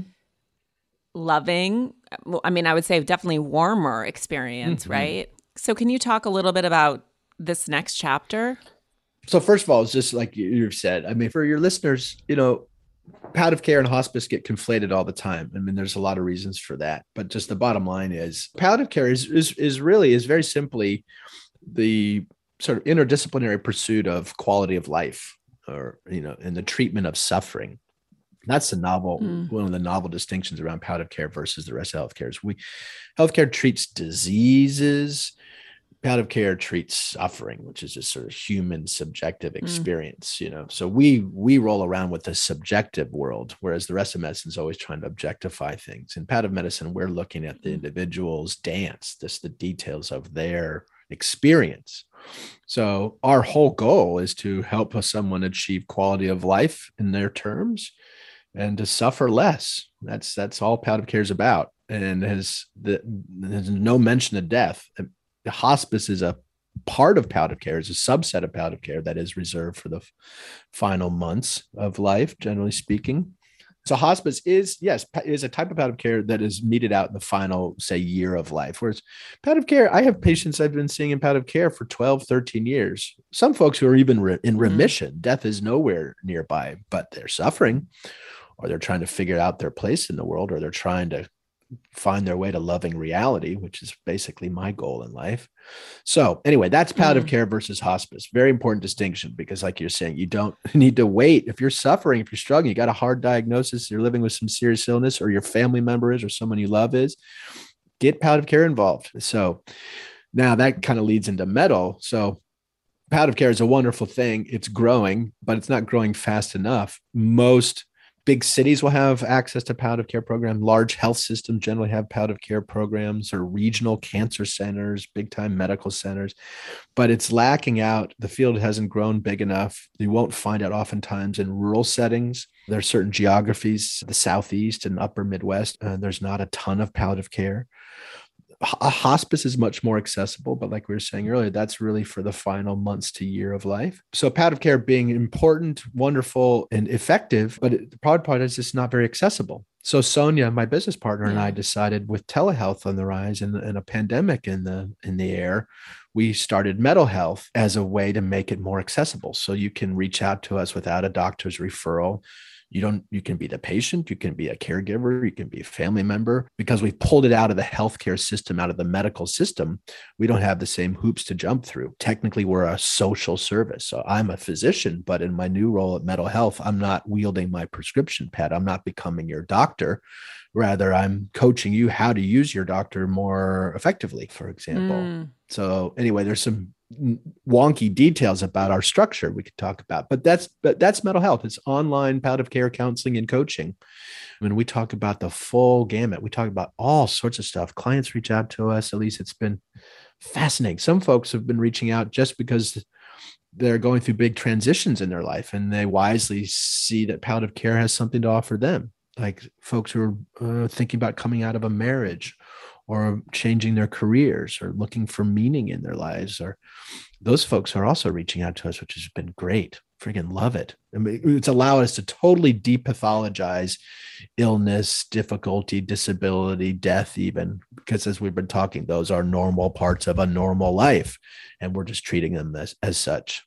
loving, I mean, I would say definitely warmer experience, right? So can you talk a little bit about this next chapter? So first of all, it's just like you've said, I mean, for your listeners, palliative care and hospice get conflated all the time. I mean, there's a lot of reasons for that, but just the bottom line is palliative care is really very simply the sort of interdisciplinary pursuit of quality of life, or, and the treatment of suffering. That's the one of the novel distinctions around palliative care versus the rest of healthcare. Healthcare treats diseases. Palliative care treats suffering, which is just sort of human subjective experience, So we roll around with the subjective world, whereas the rest of medicine is always trying to objectify things. In palliative medicine, we're looking at the individual's dance, just the details of their experience. So our whole goal is to help someone achieve quality of life in their terms and to suffer less. That's all palliative care is about. And there's no mention of death. The hospice is a part of palliative care, is a subset of palliative care that is reserved for the final months of life, generally speaking. So hospice is a type of palliative care that is meted out in the final, say, year of life. Whereas palliative care, I have patients I've been seeing in palliative care for 12, 13 years. Some folks who are even in remission. Death is nowhere nearby, but they're suffering, or they're trying to figure out their place in the world, or they're trying to find their way to loving reality, which is basically my goal in life. So anyway, that's palliative care versus hospice. Very important distinction, because like you're saying, you don't need to wait. If you're suffering, if you're struggling, you got a hard diagnosis, you're living with some serious illness, or your family member is, or someone you love is, get palliative care involved. So now that kind of leads into metal. So palliative care is a wonderful thing. It's growing, but it's not growing fast enough. Most big cities will have access to palliative care programs. Large health systems generally have palliative care programs, or regional cancer centers, big time medical centers, but it's lacking out. The field hasn't grown big enough. You won't find it oftentimes in rural settings. There are certain geographies, the Southeast and upper Midwest, there's not a ton of palliative care. A hospice is much more accessible, but like we were saying earlier, that's really for the final months to year of life. So palliative care being important, wonderful, and effective, but the part is it's not very accessible. So Sonia, my business partner, and I decided, with telehealth on the rise and a pandemic in the air, we started Metal Health as a way to make it more accessible. So you can reach out to us without a doctor's referral. You can be the patient, you can be a caregiver, you can be a family member. Because we've pulled it out of the healthcare system, out of the medical system, we don't have the same hoops to jump through. Technically, we're a social service. So I'm a physician, but in my new role at Metal Health, I'm not wielding my prescription pad. I'm not becoming your doctor. Rather, I'm coaching you how to use your doctor more effectively, for example. So anyway, there's some wonky details about our structure we could talk about, but that's Metal Health. It's online palliative care counseling and coaching. I mean, we talk about the full gamut. We talk about all sorts of stuff. Clients reach out to us. At least it's been fascinating. Some folks have been reaching out just because they're going through big transitions in their life, and they wisely see that palliative care has something to offer them. Like folks who are thinking about coming out of a marriage, or changing their careers, or looking for meaning in their lives, or those folks are also reaching out to us, which has been great freaking love it. I mean, it's allowed us to totally depathologize illness, difficulty, disability, death, even, because as we've been talking, those are normal parts of a normal life. And we're just treating them as such.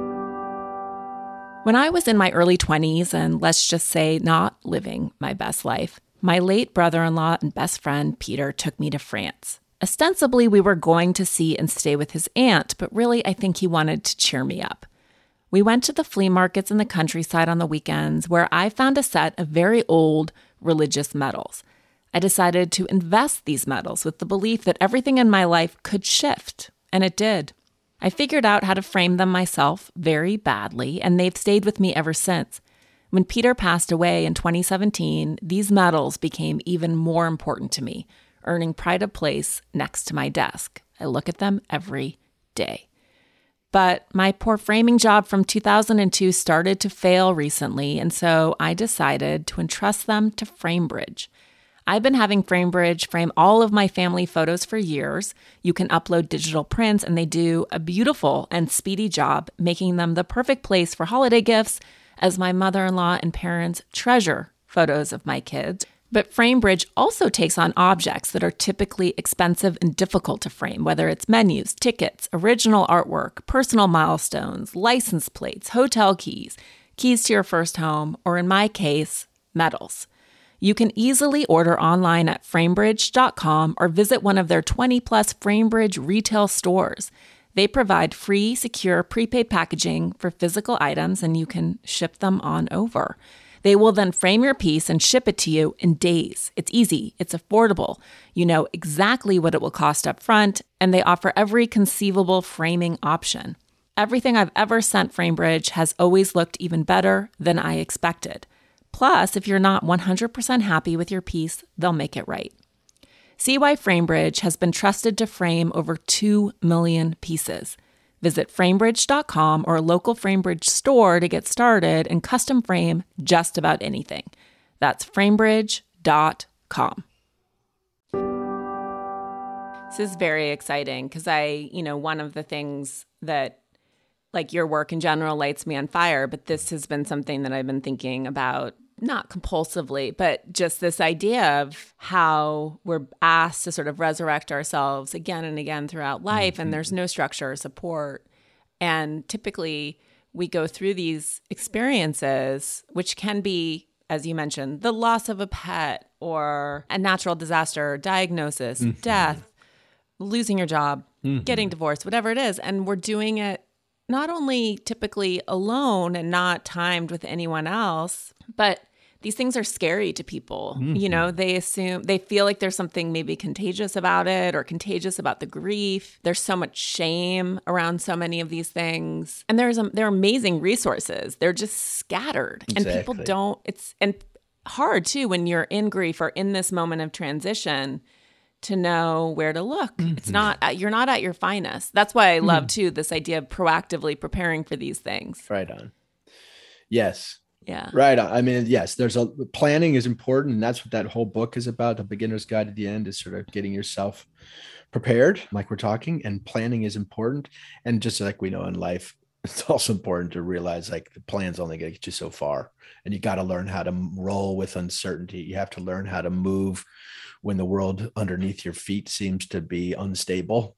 When I was in my early 20s, and let's just say not living my best life, my late brother-in-law and best friend, Peter, took me to France. Ostensibly, we were going to see and stay with his aunt, but really, I think he wanted to cheer me up. We went to the flea markets in the countryside on the weekends, where I found a set of very old religious medals. I decided to invest these medals with the belief that everything in my life could shift, and it did. I figured out how to frame them myself very badly, and they've stayed with me ever since. When Peter passed away in 2017, these medals became even more important to me, earning pride of place next to my desk. I look at them every day. But my poor framing job from 2002 started to fail recently, and so I decided to entrust them to FrameBridge. I've been having FrameBridge frame all of my family photos for years. You can upload digital prints, and they do a beautiful and speedy job, making them the perfect place for holiday gifts, as my mother-in-law and parents treasure photos of my kids. But FrameBridge also takes on objects that are typically expensive and difficult to frame, whether it's menus, tickets, original artwork, personal milestones, license plates, hotel keys, keys to your first home, or in my case, medals. You can easily order online at framebridge.com or visit one of their 20-plus FrameBridge retail stores. They provide free, secure, prepaid packaging for physical items, and you can ship them on over. They will then frame your piece and ship it to you in days. It's easy. It's affordable. You know exactly what it will cost up front, and they offer every conceivable framing option. Everything I've ever sent FrameBridge has always looked even better than I expected. Plus, if you're not 100% happy with your piece, they'll make it right. See why FrameBridge has been trusted to frame over 2 million pieces. Visit framebridge.com or a local FrameBridge store to get started and custom frame just about anything. That's framebridge.com. This is very exciting because one of the things that, like, your work in general lights me on fire, but this has been something that I've been thinking about, not compulsively, but just this idea of how we're asked to sort of resurrect ourselves again and again throughout life, and there's no structure or support. And typically we go through these experiences, which can be, as you mentioned, the loss of a pet or a natural disaster, diagnosis, death, losing your job, getting divorced, whatever it is. And we're doing it not only typically alone and not timed with anyone else, but these things are scary to people. They feel like there's something maybe contagious about it or contagious about the grief. There's so much shame around so many of these things. And there are amazing resources. They're just scattered. Exactly. And people don't, and hard too when you're in grief or in this moment of transition to know where to look. It's not, you're not at your finest. That's why I love too, this idea of proactively preparing for these things. Right on. Yes. Yeah. Right. I mean, yes, planning is important. And that's what that whole book is about. The Beginner's Guide to the End is sort of getting yourself prepared, like we're talking, and planning is important. And just like we know in life, it's also important to realize like the plan's only going to get you so far, and you got to learn how to roll with uncertainty. You have to learn how to move when the world underneath your feet seems to be unstable,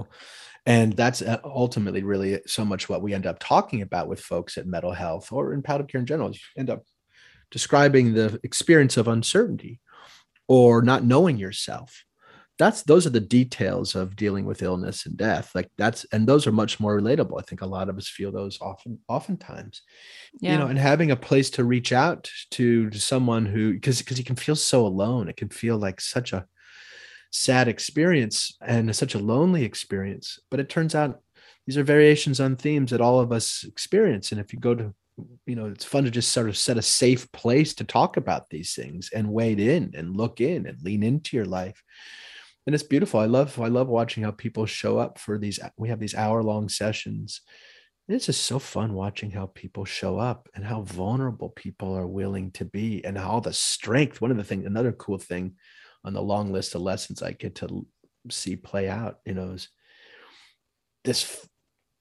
And that's ultimately really so much what we end up talking about with folks at Metal Health or in palliative care in general. You end up describing the experience of uncertainty or not knowing yourself. Those are the details of dealing with illness and death. And those are much more relatable. I think a lot of us feel those oftentimes, and having a place to reach out to someone who, because you can feel so alone. It can feel like such a sad experience and such a lonely experience, but it turns out these are variations on themes that all of us experience. And if you go to, it's fun to just sort of set a safe place to talk about these things and wade in and look in and lean into your life. And it's beautiful. I love watching how people show up for these. We have these hour-long sessions. And it's just so fun watching how people show up and how vulnerable people are willing to be and how the strength. Another cool thing on the long list of lessons I get to see play out, is this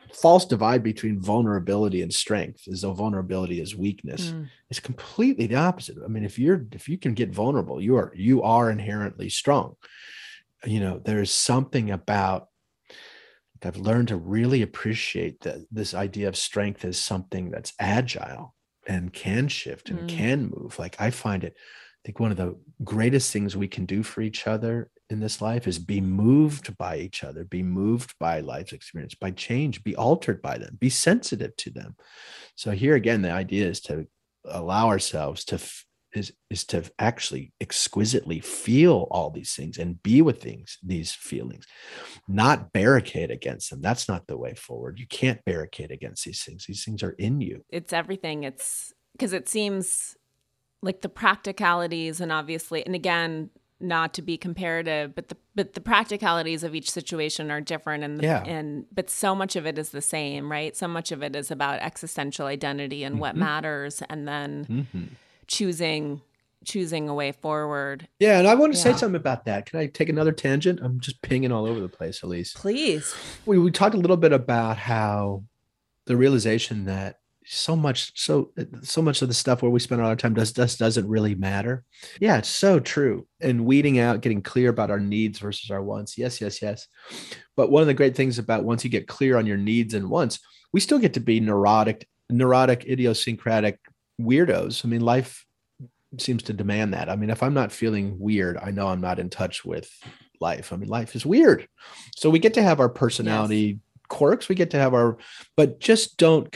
false divide between vulnerability and strength, as though vulnerability is weakness. It's completely the opposite. I mean, if you can get vulnerable, you are inherently strong. There's something about, I've learned to really appreciate this idea of strength as something that's agile and can shift and can move. Like, I think one of the greatest things we can do for each other in this life is be moved by each other, be moved by life's experience, by change, be altered by them, be sensitive to them. So here again, the idea is to allow ourselves is to actually exquisitely feel all these things and be with these feelings, not barricade against them. That's not the way forward. You can't barricade against these things. These things are in you. It's everything. It's because it seems like the practicalities, and obviously, and again, not to be comparative, but the practicalities of each situation are different, but so much of it is the same, right? So much of it is about existential identity and what matters, and then choosing a way forward. Yeah, and I want to say something about that. Can I take another tangent? I'm just pinging all over the place, Elise. Please. We talked a little bit about how the realization that so much of the stuff where we spend our time doesn't really matter. Yeah, it's so true. And weeding out, getting clear about our needs versus our wants. Yes. But one of the great things about once you get clear on your needs and wants, we still get to be neurotic, idiosyncratic weirdos. I mean, life seems to demand that. I mean, if I'm not feeling weird, I know I'm not in touch with life. I mean, life is weird. So we get to have our personality quirks. We get to have but just don't.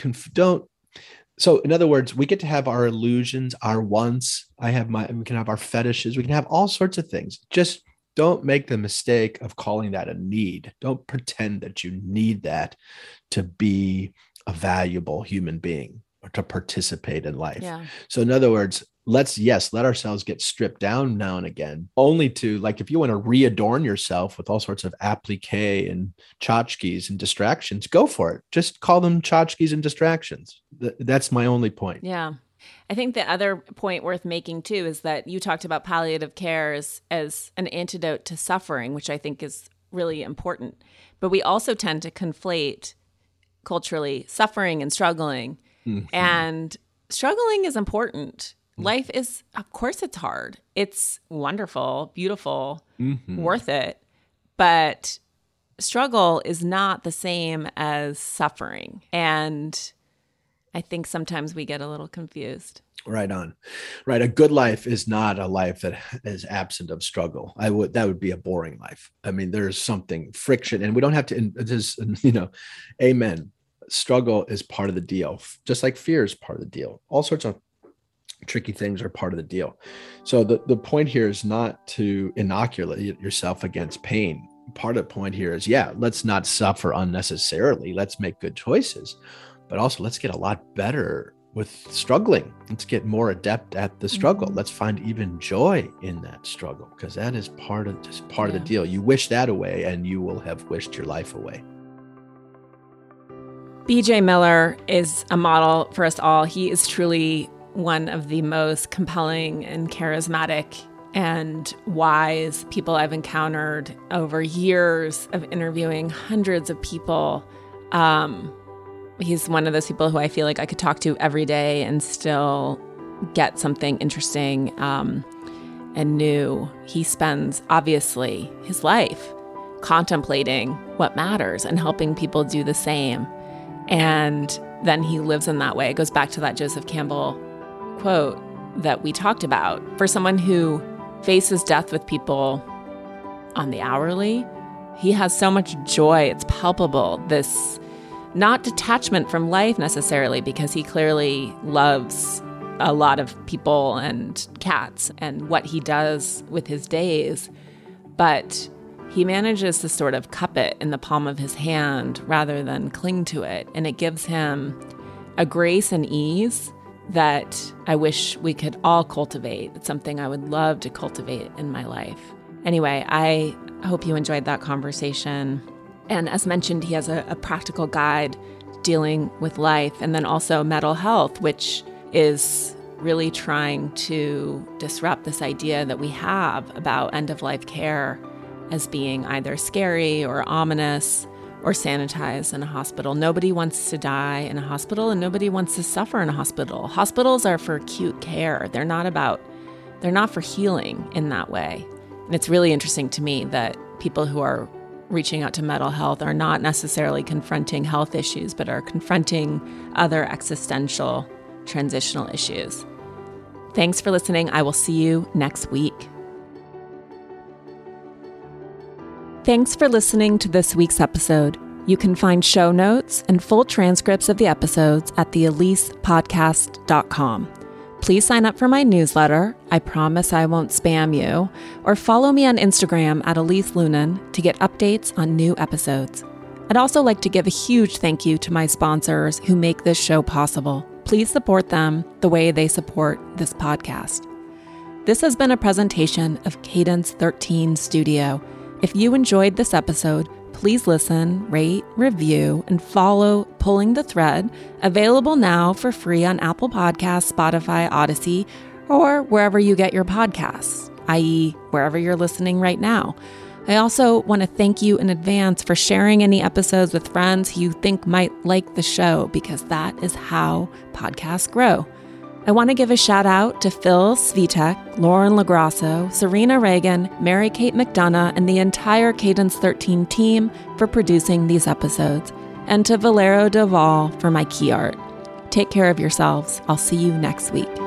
So in other words, we get to have our illusions, our wants. We can have our fetishes. We can have all sorts of things. Just don't make the mistake of calling that a need. Don't pretend that you need that to be a valuable human being or to participate in life. Yeah. So in other words, let ourselves get stripped down now and again, only to, like, if you want to readorn yourself with all sorts of applique and tchotchkes and distractions, go for it. Just call them tchotchkes and distractions. That's my only point. Yeah. I think the other point worth making too is that you talked about palliative care as an antidote to suffering, which I think is really important. But we also tend to conflate culturally suffering and struggling. Mm-hmm. And struggling is important. Life is, of course, it's hard. It's wonderful, beautiful, worth it. But struggle is not the same as suffering. And I think sometimes we get a little confused. Right on. Right. A good life is not a life that is absent of struggle. That would be a boring life. I mean, there's something friction, and we don't have to, amen. Struggle is part of the deal, just like fear is part of the deal. All sorts of tricky things are part of the deal. So the point here is not to inoculate yourself against pain. Part of the point here is, let's not suffer unnecessarily. Let's make good choices, but also let's get a lot better with struggling. Let's get more adept at the struggle. Let's find even joy in that struggle, because that is part of the deal. You wish that away and you will have wished your life away. BJ Miller is a model for us all. He is truly one of the most compelling and charismatic and wise people I've encountered over years of interviewing hundreds of people. He's one of those people who I feel like I could talk to every day and still get something interesting and new. He spends, obviously, his life contemplating what matters and helping people do the same. And then he lives in that way. It goes back to that Joseph Campbell quote that we talked about. For someone who faces death with people on the hourly, he has so much joy. It's palpable. This not detachment from life necessarily, because he clearly loves a lot of people and cats and what he does with his days, but he manages to sort of cup it in the palm of his hand rather than cling to it. And it gives him a grace and ease that I wish we could all cultivate. It's something I would love to cultivate in my life. Anyway, I hope you enjoyed that conversation. And as mentioned, he has a practical guide dealing with life, and then also mental health, which is really trying to disrupt this idea that we have about end-of-life care as being either scary or ominous or sanitize in a hospital. Nobody wants to die in a hospital, and nobody wants to suffer in a hospital. Hospitals are for acute care. They're not for healing in that way. And it's really interesting to me that people who are reaching out to mental health are not necessarily confronting health issues, but are confronting other existential, transitional issues. Thanks for listening. I will see you next week. Thanks for listening to this week's episode. You can find show notes and full transcripts of the episodes at theelisepodcast.com. Please sign up for my newsletter. I promise I won't spam you. Or follow me on Instagram at Elise Lunan to get updates on new episodes. I'd also like to give a huge thank you to my sponsors who make this show possible. Please support them the way they support this podcast. This has been a presentation of Cadence 13 Studio. If you enjoyed this episode, please listen, rate, review, and follow Pulling the Thread, available now for free on Apple Podcasts, Spotify, Odyssey, or wherever you get your podcasts, i.e., wherever you're listening right now. I also want to thank you in advance for sharing any episodes with friends who you think might like the show, because that is how podcasts grow. I want to give a shout out to Phil Svitek, Lauren LaGrasso, Serena Reagan, Mary Kate McDonough, and the entire Cadence 13 team for producing these episodes, and to Valero Doval for my key art. Take care of yourselves. I'll see you next week.